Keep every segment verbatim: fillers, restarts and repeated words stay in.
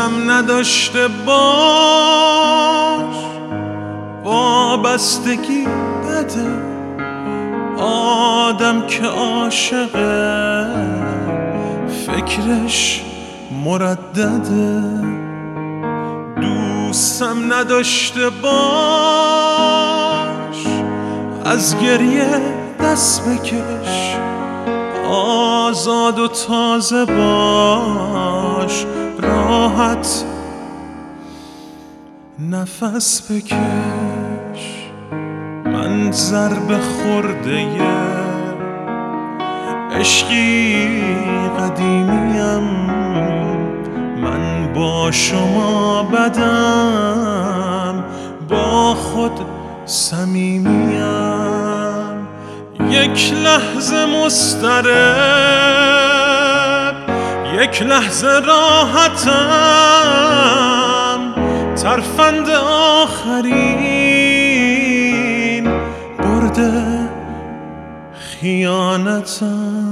دوستم نداشته باش، وابستگی بده. آدم که عاشقه فکرش مردده. دوستم نداشته باش، از گریه دست بکش. آزاد و تازه باش، راحت نفس بکش. من ضربه خورده عشقی قدیمیم، من با شما بدم، با خود صمیمیم. یک لحظه مضطرب، یک لحظه راحتم، ترفند آخرین برده خیانتم.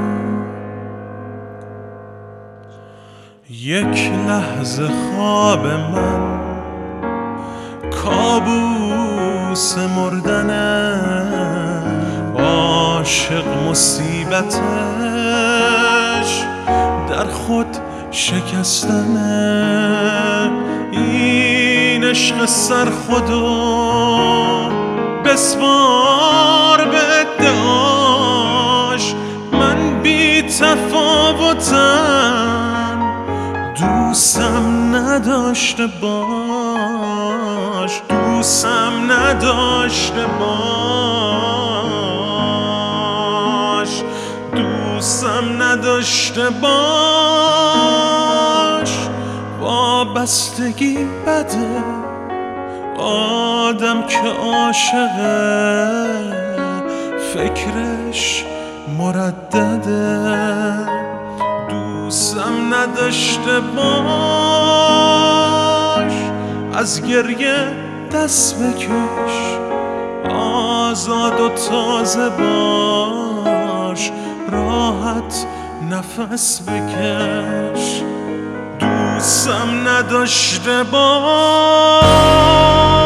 یک لحظه خواب من کابوس مردنه، عاشق مصیبتش در خود شکستنه. این عشق سر خودو بسپار به ادعاش، من بی تفاوتم. دوستم نداشته باش، دوستم نداشته باش، دوستم نداشته باش. وابستگی بده. آدم که عاشقه فکرش مردده. دوستم نداشته باش، از گریه دست بکش. آزاد و تازه باش، راحت نفس بکش. دوستم نداشته باش.